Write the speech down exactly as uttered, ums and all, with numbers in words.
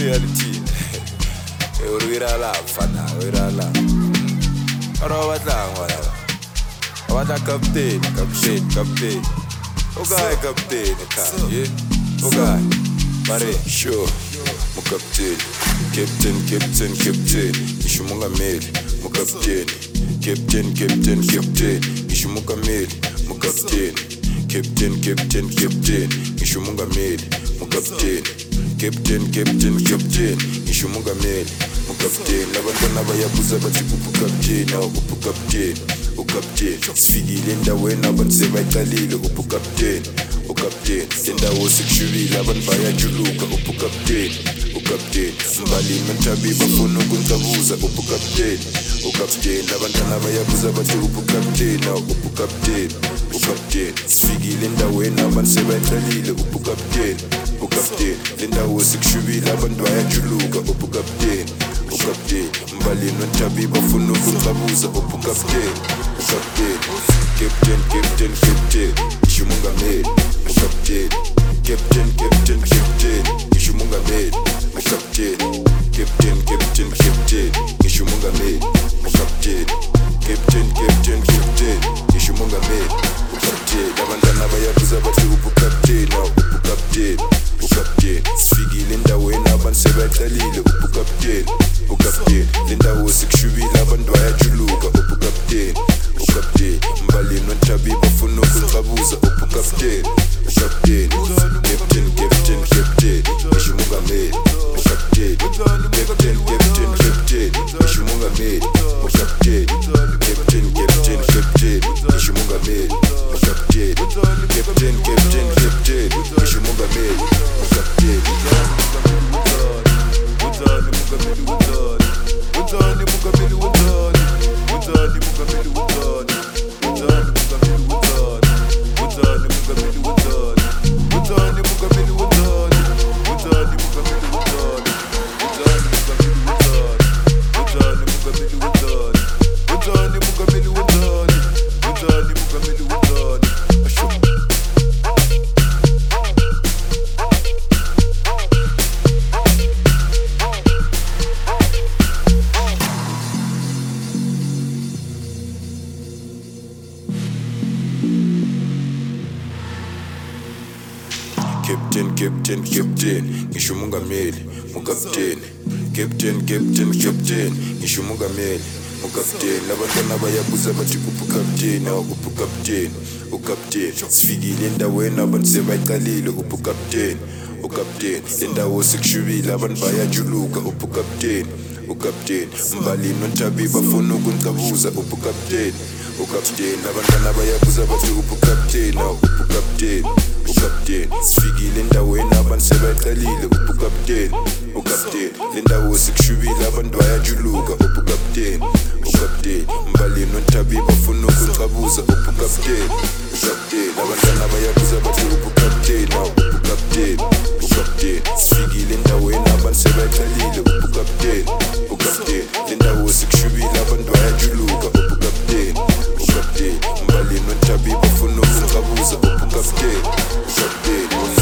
reality. We're all up, fana, we're all up. Ora batlang wala. Abata captain, captain, captain. Okay, captain, okay. Okay. Mare, sure. Mo captain, captain, captain, captain. Ishumunga mail, mo captain. Captain, captain, captain. Ishumunga mail, mo captain. Captain, captain, captain. Ishumunga mail, mo captain. Captain, captain, captain. Ishumunga mail, mo captain. Nabantwana bayabuza bathi uphu captain, awu uphu captain. U captain, sifikile endaweni abantu sebayicalile uphu captain. U captain, indawo sekushubile abantu bayajuluka uphu captain. U captain, mbalimi Nthabi bafuna ukungicabuza uphu captain. U captain, abantwana bayabuza bathi uphu captain, awu uphu captain. U captain, sifikile endaweni abantu sebayicalile uphu captain. U captain, indawo sekushubile abantu bayajuluka uphu captain. U captain, mbalimi Nthabi bafuna ukungicabuza uphu captain. U captain, captain, captain, captain. Ishumungameli, u captain. Captain, captain, captain. Ishumungameli, u captain. Captain, captain, captain. Ishumungameli, u captain. Captain, captain, captain. Ishumungameli, u captain. Abantwana bayabuza bathi uphu captain, awu uphu captain. U captain, sifikile endaweni abantu sebayicalile uphu captain. U captain, lendawo sekushubile abantu bayajuluka uphu captain. U captain, mbalimi Nthabi bafuna ukungicabuza uphu captain. U captain, captain, captain, captain. Ishumungameli, u captain. Captain, captain, captain. Ishumungameli, u captain. Captain, captain, captain. Ishumungameli, u captain. Captain, captain, captain. Ishumungameli, u captain. Utani mugameli utani. Utani mugameli utani. Utani mugameli utani. Utani mugameli utani. Utani mugameli utani. Utani mugameli utani. Utani mugameli utani. Utani mugameli utani. Utani mugameli utani. Utani mugameli utani. Utani mugameli utani. Asho. Captain, captain, captain, ngishumungameli, mu captain. Captain, captain, captain, ngishumungameli, mu captain. Abantwana bayabuza bathi uphu captain, awu uphu captain. U captain, sifikile endaweni abantu sebayicalile uphu captain. U captain, indawo sekushubile abantu bayajuluka uphu captain. U captain, mbalimi Nthabi bafuna ukungicabuza uphu captain. U captain, abantwana bayabuza bathi uphu captain, awu uphu captain. U captain, sifikile endaweni abantu sebayicalile uphu captain. U captain, lendawo sekushubile abantu bayajuluka uphu captain. U captain, mbalimi Nthabi bafuna ukungicabuza uphu captain. U captain, abantwana bayabuza bathi uphu captain, awu uphu captain. U captain, sifikile endaweni abantu sebayicalile uphu captain. U captain, lendawo sekushubile abantu bayajuluka uphu captain. U captain, mbalimi Nthabi bafuna ukungicabuza uphu captain. U captain.